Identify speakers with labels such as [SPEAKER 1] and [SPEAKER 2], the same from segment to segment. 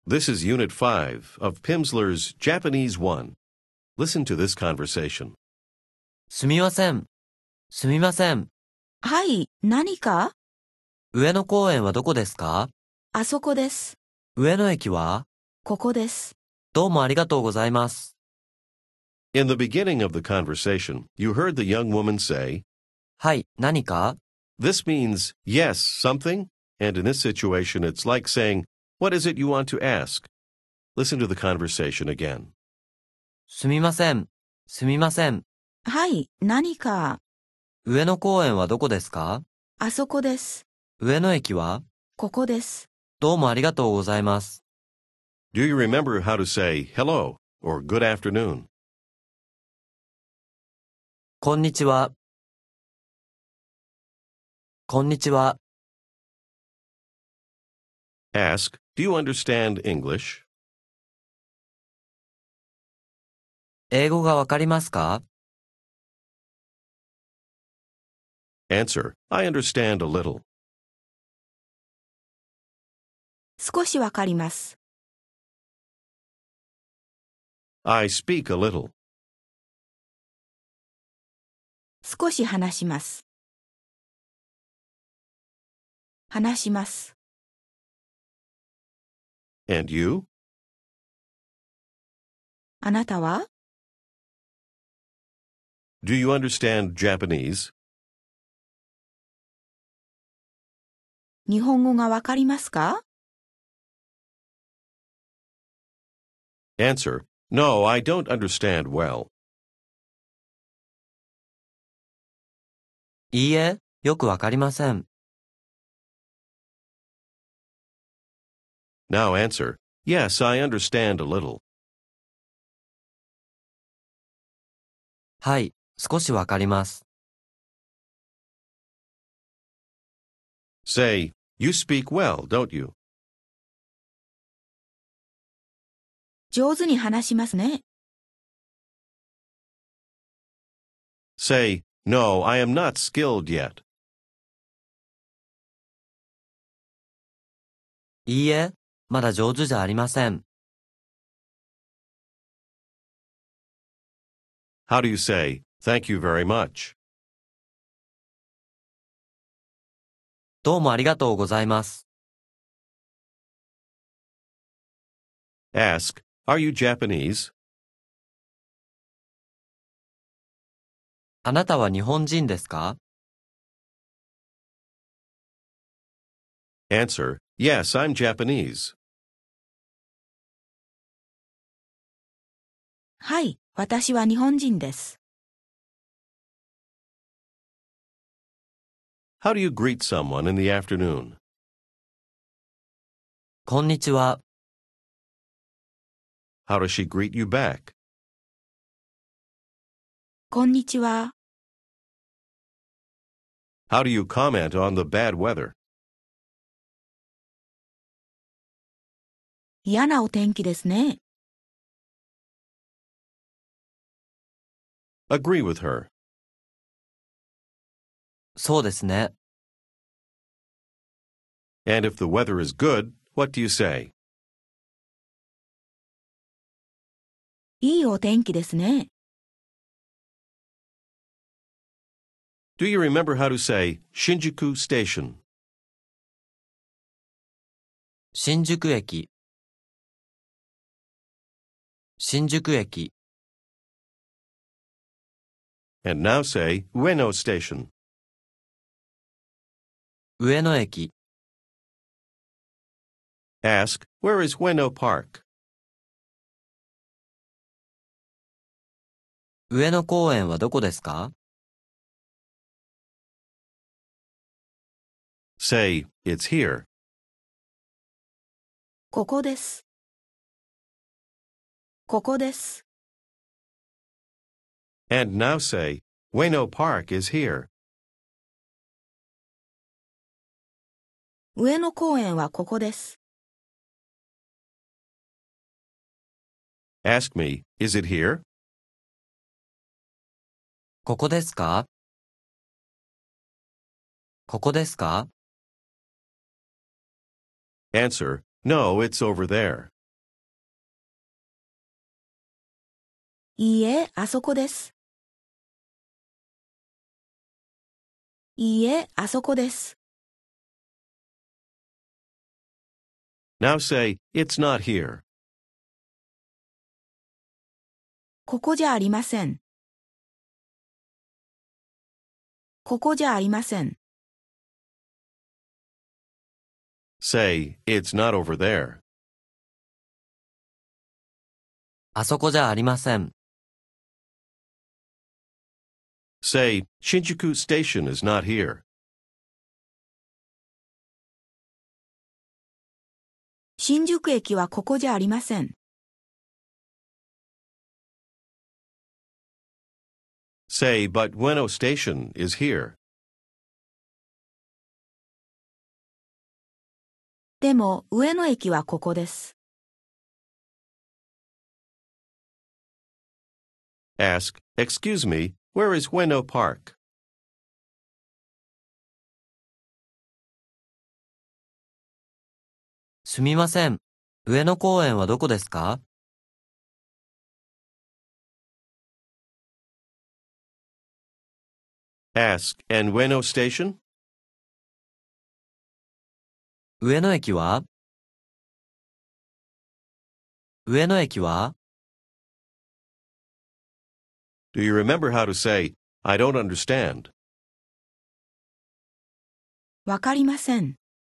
[SPEAKER 1] This is Unit 5 of Pimsleur's Japanese 1. Listen to this conversation.
[SPEAKER 2] すみません。すみません。
[SPEAKER 3] はい、何か？
[SPEAKER 2] 上野公園はどこですか？
[SPEAKER 3] あそこです。
[SPEAKER 2] 上野駅は？
[SPEAKER 3] ここです。
[SPEAKER 2] どうもありがとうございます。
[SPEAKER 1] In the beginning of the conversation, you heard the young woman say,
[SPEAKER 2] はい、何か？
[SPEAKER 1] This means yes, something, and in this situation it's like saying, What is it you want to ask? Listen to the conversation again.
[SPEAKER 2] すみません。すみません。
[SPEAKER 3] はい、何か？
[SPEAKER 2] 上野公園はどこですか？
[SPEAKER 3] あそこです。
[SPEAKER 2] 上野駅は？
[SPEAKER 3] ここです。
[SPEAKER 2] どうもありがとうございます。
[SPEAKER 1] Do you remember how to say hello or good afternoon?
[SPEAKER 2] こんにちは。こんにちは。
[SPEAKER 1] Ask, Do you understand English?
[SPEAKER 2] 英語がわかりますか？
[SPEAKER 1] Answer, I understand a little.
[SPEAKER 3] 少しわかります。
[SPEAKER 1] I speak a little.
[SPEAKER 3] 少し話します。話します。
[SPEAKER 1] And you?
[SPEAKER 3] あなたは？
[SPEAKER 1] Do you understand Japanese?
[SPEAKER 3] 日本語がわかりますか？
[SPEAKER 1] Answer, No, I don't understand well.
[SPEAKER 2] いいえ、よくわかりません。
[SPEAKER 1] Now answer, Yes, I understand a little.
[SPEAKER 2] はい、少しわかります。
[SPEAKER 1] Say, You speak well, don't you?
[SPEAKER 3] 上手に話しますね。
[SPEAKER 1] Say, No, I am not skilled yet.
[SPEAKER 2] いいえ、まだ上手じゃありません。
[SPEAKER 1] How do you say, Thank you very much?
[SPEAKER 2] どうもありがとうございます。
[SPEAKER 1] Ask, Are you Japanese?
[SPEAKER 2] あなたは日本人ですか？
[SPEAKER 1] Answer, Yes, I'm Japanese.
[SPEAKER 3] はい、私は日本人です。
[SPEAKER 1] How do you greet someone in the afternoon?
[SPEAKER 2] こんにちは。
[SPEAKER 1] How does she greet you back?
[SPEAKER 3] こんにちは。
[SPEAKER 1] How do you comment on the bad weather?
[SPEAKER 3] 嫌なお天気ですね。
[SPEAKER 1] Agree with her.
[SPEAKER 2] そうですね。
[SPEAKER 1] And if the weather is good, what do you say?
[SPEAKER 3] いいお天気ですね。
[SPEAKER 1] Do you remember how to say Shinjuku Station?
[SPEAKER 2] 新宿駅。新宿駅。
[SPEAKER 1] And now say Ueno Station.
[SPEAKER 2] 上野駅。
[SPEAKER 1] Ask, Where is Ueno Park?
[SPEAKER 2] 上野公園はどこですか？
[SPEAKER 1] Say, It's here.
[SPEAKER 3] ここです。ここです。
[SPEAKER 1] And now say, Ueno Park is here.
[SPEAKER 3] 上野公園はここです。
[SPEAKER 1] Ask me, Is it here?
[SPEAKER 2] ここですか？ここですか？
[SPEAKER 1] Answer, No, it's over there.
[SPEAKER 3] いいえ、あそこです。いいえ、あそこです。
[SPEAKER 1] Now say, it's not here.
[SPEAKER 3] ここじゃありません。ここじゃありません。
[SPEAKER 1] Say, it's not over there.
[SPEAKER 2] あそこじゃありません。
[SPEAKER 1] Say, Shinjuku Station is not here.
[SPEAKER 3] 新宿駅はここじゃありません。
[SPEAKER 1] Say, but Ueno Station is here.
[SPEAKER 3] でも、上野駅はここです。
[SPEAKER 1] Ask, excuse me, where is Ueno Park?
[SPEAKER 2] すみません。上野公園はどこですか？
[SPEAKER 1] Ask, and Ueno Station?
[SPEAKER 2] 上野駅は？上野駅は？
[SPEAKER 1] Do you remember how to say, I don't understand?
[SPEAKER 3] わかりません。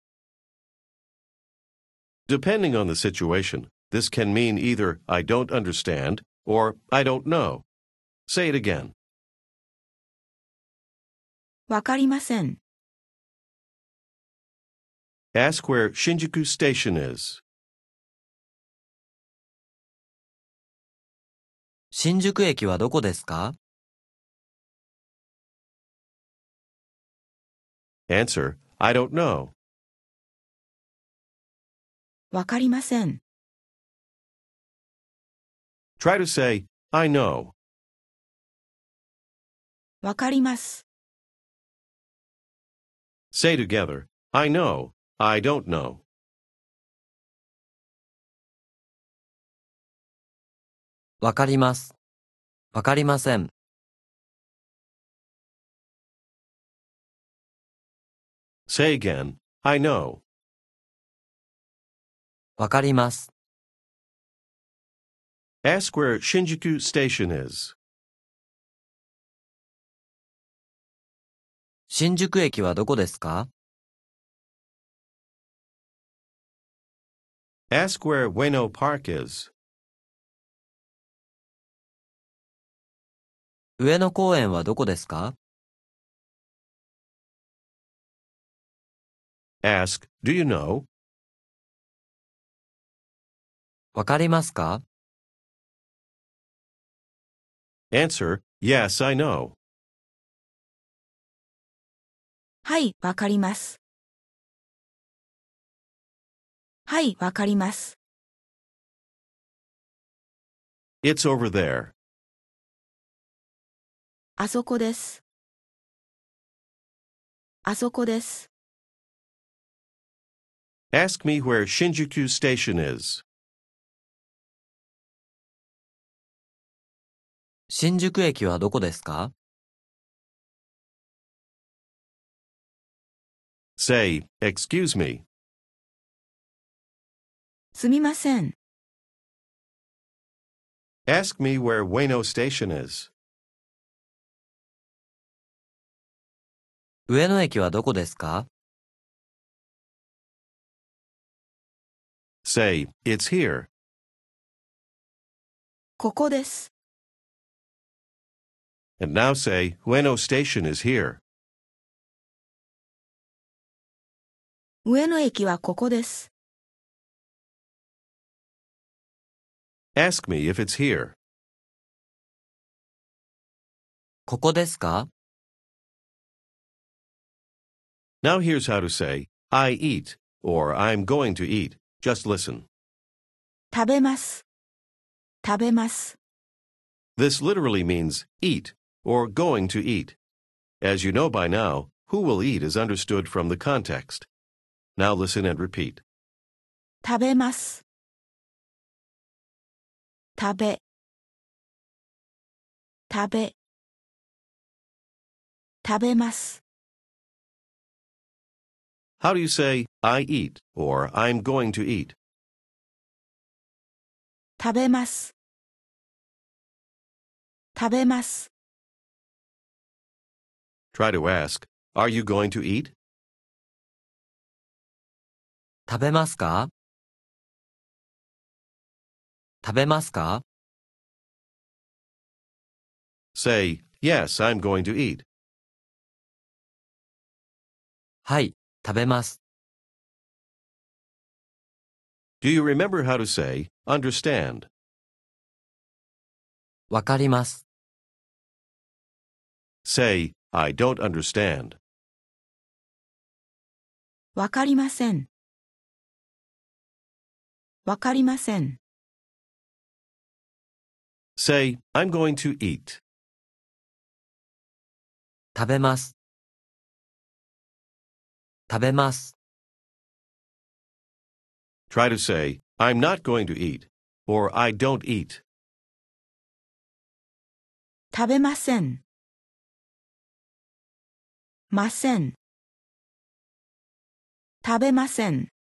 [SPEAKER 1] Depending on the situation, this can mean either I don't understand or I don't know. Say it again.
[SPEAKER 3] わかりません。
[SPEAKER 1] Ask where Shinjuku Station is.
[SPEAKER 2] 新宿駅はどこですか？
[SPEAKER 1] Answer, I don't know.
[SPEAKER 3] わかりません。
[SPEAKER 1] Try to say, I know.
[SPEAKER 3] わかります。
[SPEAKER 1] Say together, I know, I don't know.
[SPEAKER 2] わかります。わかりません。
[SPEAKER 1] Say again, I know.
[SPEAKER 2] わかります。
[SPEAKER 1] Ask where Shinjuku Station is.
[SPEAKER 2] 新宿駅はどこですか？
[SPEAKER 1] Ask where Ueno Park is.
[SPEAKER 2] 上野公園はどこですか？
[SPEAKER 1] Ask, do you know?
[SPEAKER 2] わかりますか？
[SPEAKER 1] Answer, yes, I know.
[SPEAKER 3] はい、わかります。はい、わかります。
[SPEAKER 1] It's over there.
[SPEAKER 3] あそこです。あそこです。
[SPEAKER 1] Ask me where Shinjuku Station is.
[SPEAKER 2] 新宿駅はどこですか？
[SPEAKER 1] Say, excuse me.
[SPEAKER 3] すみません。
[SPEAKER 1] Ask me where Ueno Station is.
[SPEAKER 2] 上野駅はどこですか？
[SPEAKER 1] Say, it's here.
[SPEAKER 3] ここです。
[SPEAKER 1] And now say, Ueno Station is here.
[SPEAKER 3] 上野駅はここです。
[SPEAKER 1] Ask me if it's here.
[SPEAKER 2] ここですか？
[SPEAKER 1] Now here's how to say, I eat, or I'm going to eat. Just listen.
[SPEAKER 3] 食べます。食べます。
[SPEAKER 1] This literally means eat, or going to eat. As you know by now, who will eat is understood from the context. Now listen and repeat.
[SPEAKER 3] 食べます。食べ食べ、食べます。
[SPEAKER 1] How do you say, I eat, or I'm going to eat?
[SPEAKER 3] 食べます。食べます。
[SPEAKER 1] Try to ask, Are you going to eat?
[SPEAKER 2] 食べますか？食べますか？
[SPEAKER 1] Say, Yes, I'm going to eat.
[SPEAKER 2] はい、食べます。
[SPEAKER 1] Do you remember how to say, understand?
[SPEAKER 2] わかります。
[SPEAKER 1] Say, I don't understand.
[SPEAKER 3] わかりません。わかりません。
[SPEAKER 1] Say, I'm going to eat.
[SPEAKER 2] 食べます。食べます。
[SPEAKER 1] Try to say, I'm not going to eat, or I don't eat.
[SPEAKER 3] 食べません。ません。食べません。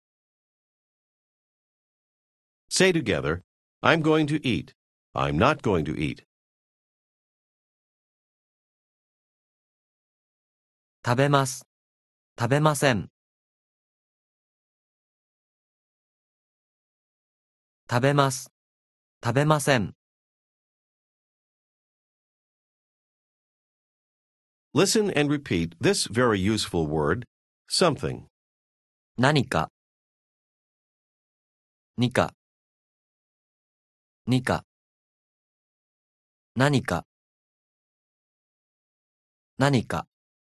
[SPEAKER 1] Say together, I'm going to eat. I'm not going to eat.
[SPEAKER 2] 食べます。食べません。食べます。食べません。
[SPEAKER 1] Listen and repeat this very useful word, something.
[SPEAKER 2] 何か。にか。にか。何か。何か。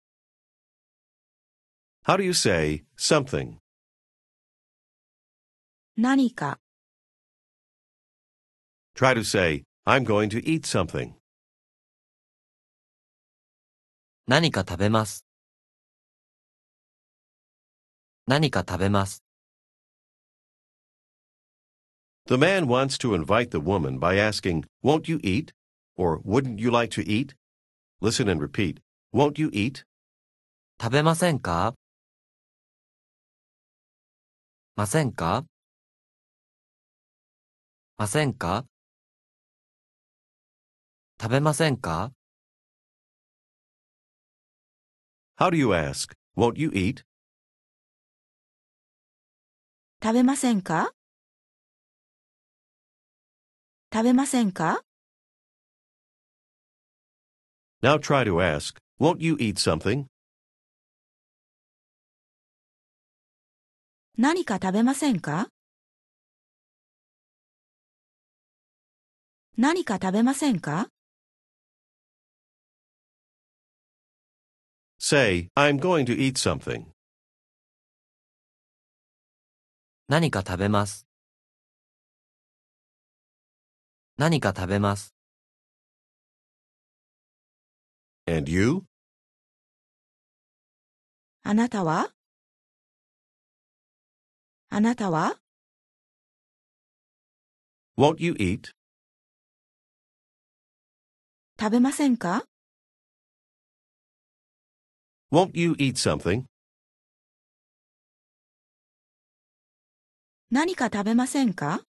[SPEAKER 1] How do you say something?
[SPEAKER 3] 何か。
[SPEAKER 1] Try to say, I'm going to eat something.
[SPEAKER 2] 何か食べます。何か食べます。
[SPEAKER 1] The man wants to invite the woman by asking, Won't you eat? Or Wouldn't you like to eat? Listen and repeat. Won't you eat?
[SPEAKER 2] 食べませんか？ませんか？ませんか？食べませんか？
[SPEAKER 1] How do you ask, Won't you eat?
[SPEAKER 3] 食べませんか？食べませんか？
[SPEAKER 1] Now try to ask, Won't you eat something?
[SPEAKER 3] 何か食べませんか？何か食べませんか？
[SPEAKER 1] Say, I'm going to eat something.
[SPEAKER 2] 何か食べます。何か食べます。
[SPEAKER 1] And you?
[SPEAKER 3] あなたは？あなたは？
[SPEAKER 1] Won't you eat?
[SPEAKER 3] 食べませんか？
[SPEAKER 1] Won't you eat something?
[SPEAKER 3] 何か食べませんか？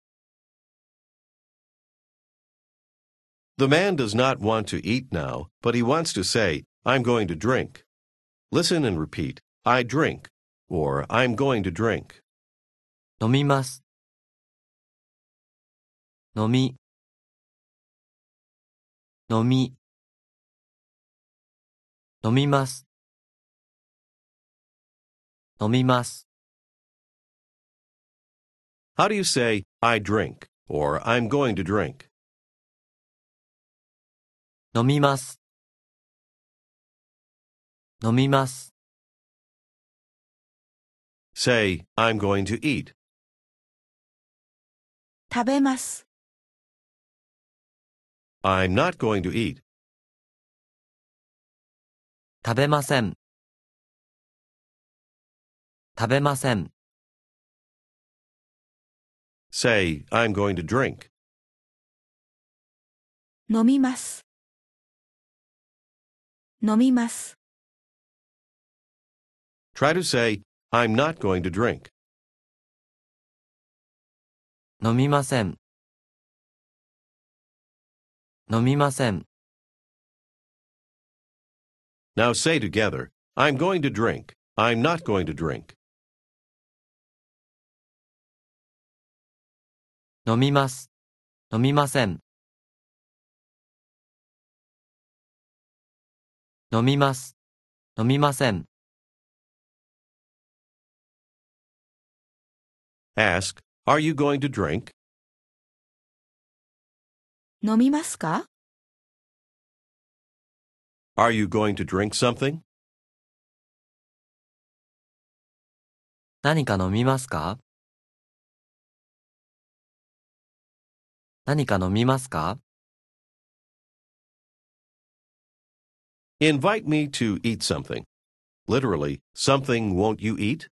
[SPEAKER 1] The man does not want to eat now, but he wants to say, I'm going to drink. Listen and repeat, I drink, or I'm going to drink.
[SPEAKER 2] 飲みます。飲み。飲み。飲みます。飲みます。
[SPEAKER 1] How do you say, I drink, or I'm going to drink?
[SPEAKER 2] 飲みます。飲みます。
[SPEAKER 1] Say, I'm going to eat.
[SPEAKER 3] 食べます。
[SPEAKER 1] I'm not going to eat.
[SPEAKER 2] 食べません。食べません。
[SPEAKER 1] Say, I'm going to drink.
[SPEAKER 3] 飲みます。飲みます。
[SPEAKER 1] Try to say, I'm not going to drink.
[SPEAKER 2] 飲みません。飲みません。
[SPEAKER 1] Now say together, I'm going to drink. I'm not going to drink.
[SPEAKER 2] 飲みます。飲みません。飲みます。飲みません。
[SPEAKER 1] Ask, are you going to drink?
[SPEAKER 3] 飲みますか？
[SPEAKER 1] Are you going to drink something?
[SPEAKER 2] 何か飲みますか？何か飲みますか？
[SPEAKER 1] Invite me to eat something. Literally, something won't you eat?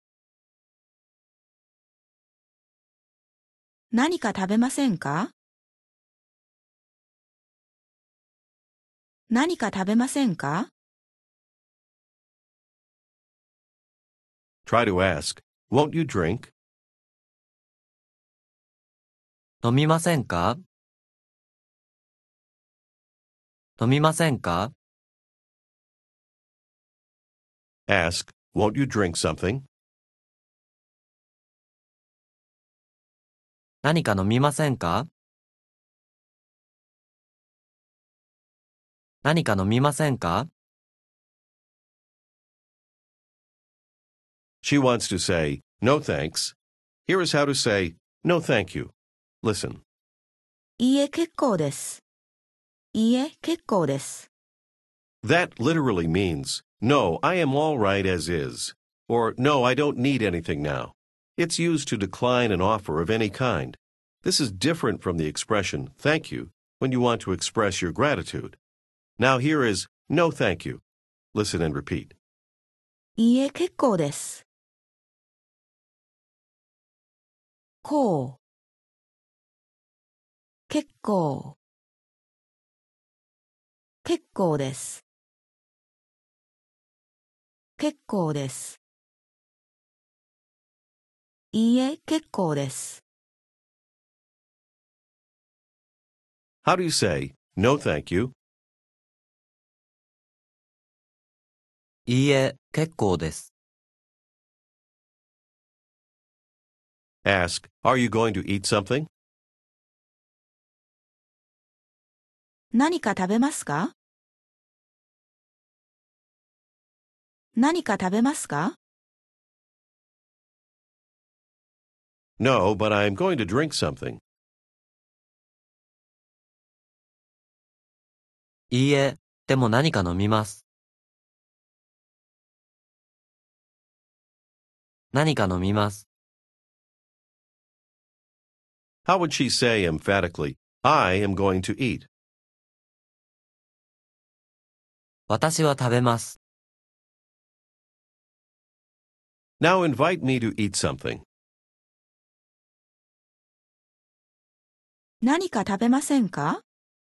[SPEAKER 3] 何か食べませんか？何か食べませんか？
[SPEAKER 1] Try to ask, won't you drink?
[SPEAKER 2] 飲みませんか？飲みませんか？
[SPEAKER 1] Ask, won't you drink something?
[SPEAKER 2] 何か飲みませんか？何か飲みませんか？
[SPEAKER 1] She wants to say, no thanks. Here is how to say, no thank you. Listen.
[SPEAKER 3] いいえ、結構です。いいえ、結構です。
[SPEAKER 1] That literally means, no, I am all right as is, or no, I don't need anything now. It's used to decline an offer of any kind. This is different from the expression, thank you, when you want to express your gratitude. Now here is, no thank you. Listen and repeat.
[SPEAKER 3] いいえ、結構です。こう。結構。結構です。結構です。いいえ、結構です。
[SPEAKER 1] How do you say, no thank you?
[SPEAKER 2] いいえ、結構です。
[SPEAKER 1] Ask, are you going to eat something?
[SPEAKER 3] 何か食べますか？何か食べますか？
[SPEAKER 1] No, but I'm going to drink something.
[SPEAKER 2] いいえ、でも何か飲みます。何か飲みます。
[SPEAKER 1] How would she say emphatically, I am going to eat?
[SPEAKER 2] 私は食べます。
[SPEAKER 1] Now invite me to eat something.
[SPEAKER 3] 何か食べませんか？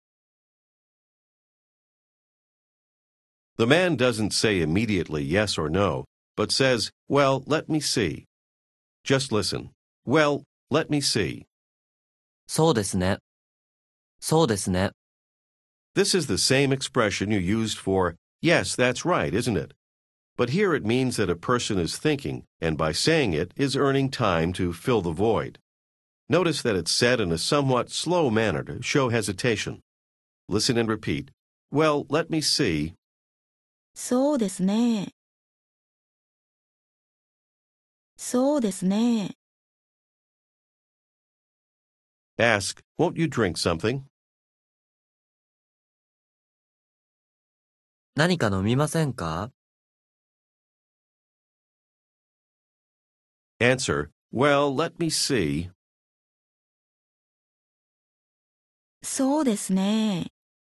[SPEAKER 1] The man doesn't say immediately yes or no, but says, well, let me see. Just listen. Well, let me see.
[SPEAKER 2] そうですね。そうですね。
[SPEAKER 1] This is the same expression you used for, yes, that's right, isn't it? But here it means that a person is thinking, and by saying it is earning time to fill the void. Notice that it's said in a somewhat slow manner to show hesitation. Listen and repeat. Well, let me see.
[SPEAKER 3] そうですね。そうですね。
[SPEAKER 1] Ask, won't you drink something?
[SPEAKER 2] 何か飲みませんか？
[SPEAKER 1] Answer, well, let me see.
[SPEAKER 3] そうですね。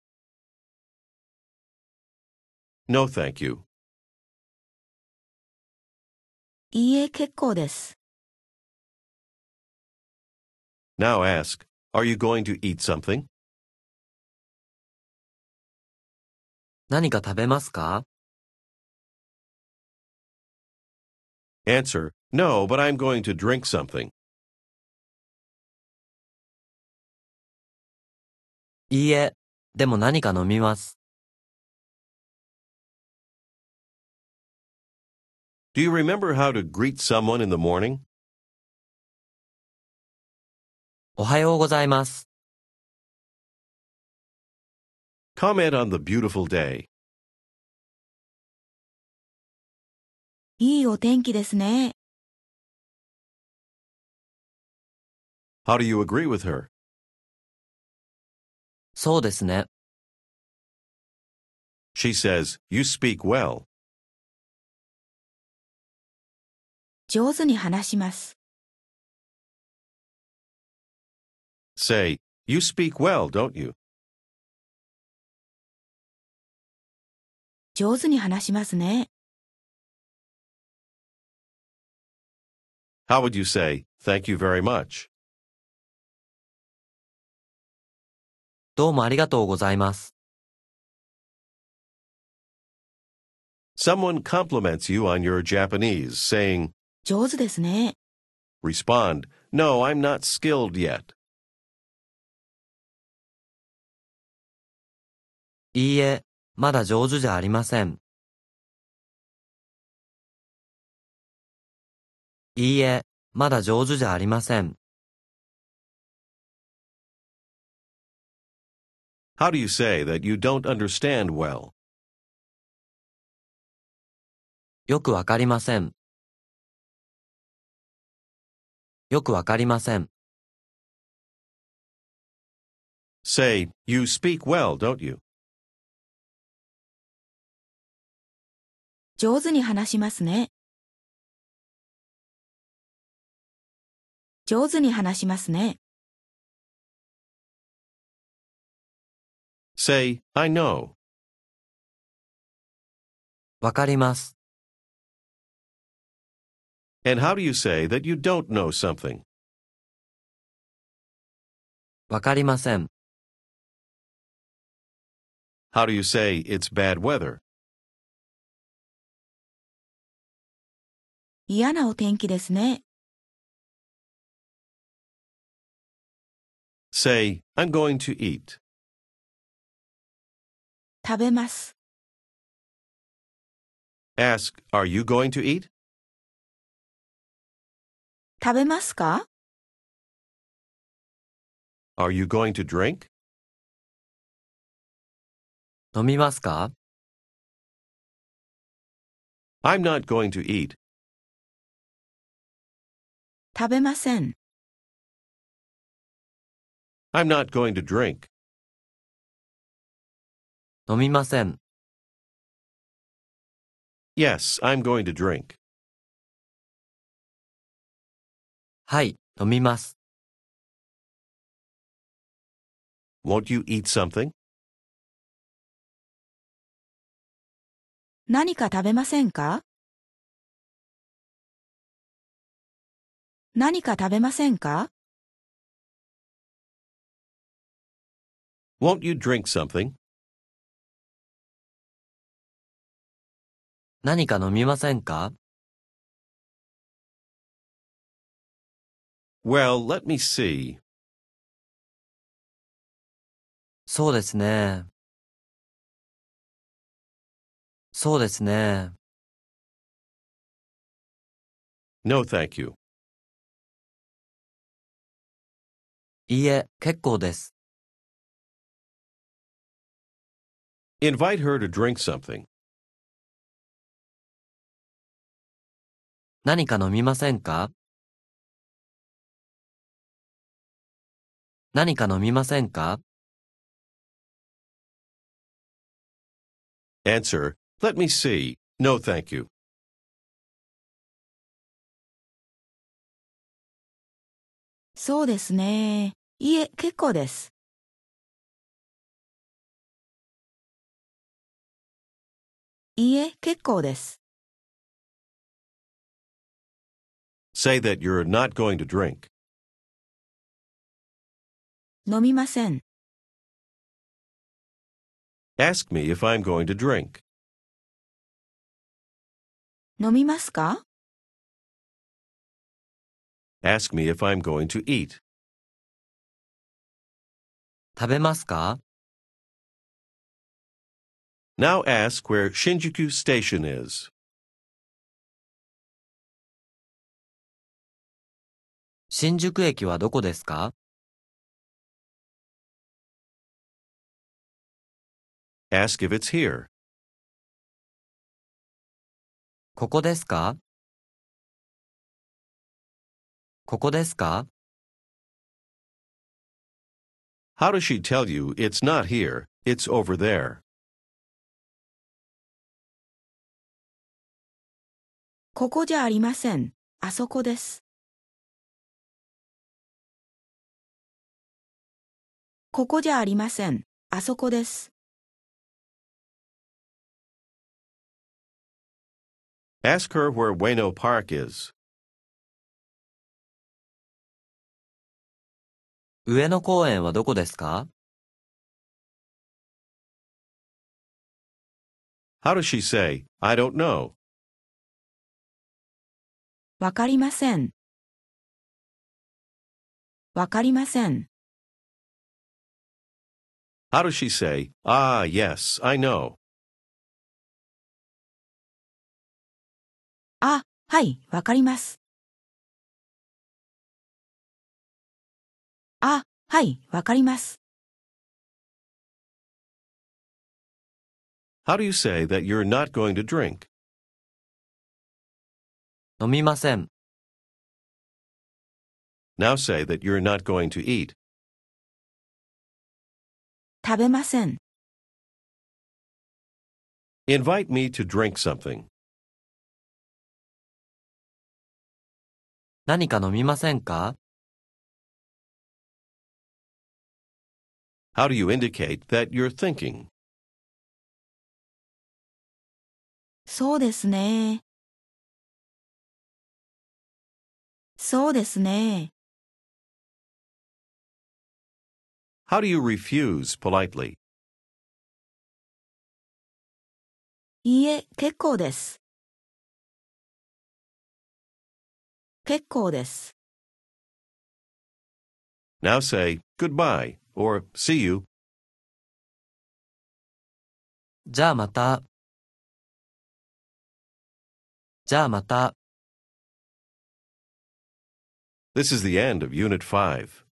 [SPEAKER 1] No, thank you.
[SPEAKER 3] いいえ、結構です。
[SPEAKER 1] Now ask, are you going to eat something?
[SPEAKER 2] 何か食べますか？
[SPEAKER 1] Answer, no, but I'm going to drink something.
[SPEAKER 2] いいえ、でも何か飲みます。
[SPEAKER 1] Do you remember how to greet someone in the morning?
[SPEAKER 2] おはようございます。
[SPEAKER 1] Comment on the beautiful day.
[SPEAKER 3] いいお天気ですね。
[SPEAKER 1] How do you agree with her?
[SPEAKER 2] そうですね。
[SPEAKER 1] She says, you speak well.
[SPEAKER 3] 上手に話します。
[SPEAKER 1] Say, you speak well, don't you?
[SPEAKER 3] 上手に話しますね。
[SPEAKER 1] How would you say, thank you very much?
[SPEAKER 2] どうもありがとうございます。
[SPEAKER 1] Someone compliments you on your Japanese, saying,
[SPEAKER 3] 上手ですね。
[SPEAKER 1] respond, no, I'm not skilled yet.
[SPEAKER 2] いいえ、まだ上手じゃありません。いいえ、まだ上手じゃありません。
[SPEAKER 1] How do you say that you don't understand well?
[SPEAKER 2] よくわかりません。よくわかりません。
[SPEAKER 1] Say, you speak well, don't you?
[SPEAKER 3] 上手に話しますね。上手に話しますね。
[SPEAKER 1] Say, I know.
[SPEAKER 2] わかります。
[SPEAKER 1] And how do you say that you don't know something?
[SPEAKER 2] わかりません。
[SPEAKER 1] How do you say it's bad weather?
[SPEAKER 3] 嫌なお天気ですね。
[SPEAKER 1] Say, I'm going to eat.
[SPEAKER 3] 食べます。
[SPEAKER 1] Ask, are you going to eat?
[SPEAKER 3] 食べますか？
[SPEAKER 1] Are you going to drink?
[SPEAKER 2] 飲みますか？
[SPEAKER 1] I'm not going to eat.
[SPEAKER 3] 食べません。
[SPEAKER 1] I'm not going to drink.
[SPEAKER 2] 飲みません。
[SPEAKER 1] Yes, I'm going to drink.
[SPEAKER 2] はい、飲みます。
[SPEAKER 1] Won't you eat something?
[SPEAKER 3] 何か食べませんか？何か食べませんか？
[SPEAKER 1] Won't you drink something?
[SPEAKER 2] 何か飲みませんか？
[SPEAKER 1] Well, let me see.
[SPEAKER 2] そうですね。そうですね。
[SPEAKER 1] No, thank you.
[SPEAKER 2] いいえ、結構です。
[SPEAKER 1] Invite her to drink something.
[SPEAKER 2] 何か飲みませんか？何か飲みませんか？
[SPEAKER 1] Answer, let me see. No, thank you.
[SPEAKER 3] そうですね。いえ、結構です。いいえ、結構です。
[SPEAKER 1] Say that you're not going to drink.
[SPEAKER 3] 飲みません。
[SPEAKER 1] Ask me if I'm going to drink.
[SPEAKER 3] 飲みますか？
[SPEAKER 1] Ask me if I'm going to eat.
[SPEAKER 2] 食べますか？
[SPEAKER 1] Now ask where Shinjuku Station is.
[SPEAKER 2] 新宿駅はどこですか？
[SPEAKER 1] Ask if it's here.
[SPEAKER 2] ここですか？ここですか？
[SPEAKER 1] How does she tell you it's not here, it's over there?
[SPEAKER 3] ここじゃありません。あそこです。ここじゃありません。あそこです。
[SPEAKER 1] Ask her where Ueno Park is.
[SPEAKER 2] 上野公園はどこですか？
[SPEAKER 1] How does she say, I don't know?
[SPEAKER 3] わかりません。わかりません。
[SPEAKER 1] How does she say, ah, yes, I know?
[SPEAKER 3] あ、はい、わかります。あ、はい、わかります。
[SPEAKER 1] How do you say that you're not going to drink?
[SPEAKER 2] 飲みません。
[SPEAKER 1] Now say that you're not going to eat.
[SPEAKER 3] 食べません。
[SPEAKER 1] Invite me to drink something.
[SPEAKER 2] 何か飲みませんか？
[SPEAKER 1] How do you indicate that you're thinking?
[SPEAKER 3] そうですね。そうですね。
[SPEAKER 1] How do you refuse politely?
[SPEAKER 3] いいえ、結構です。結構です。
[SPEAKER 1] Now say goodbye or see you.
[SPEAKER 2] じゃあまた。じゃあまた。
[SPEAKER 1] This is the end of Unit 5.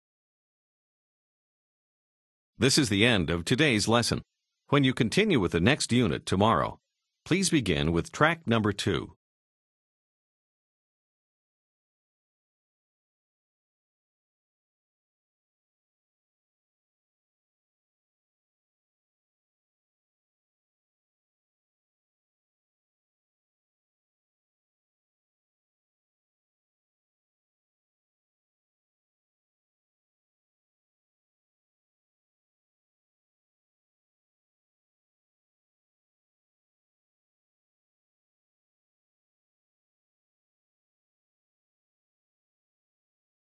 [SPEAKER 1] This is the end of today's lesson. When you continue with the next unit tomorrow, please begin with track number 2.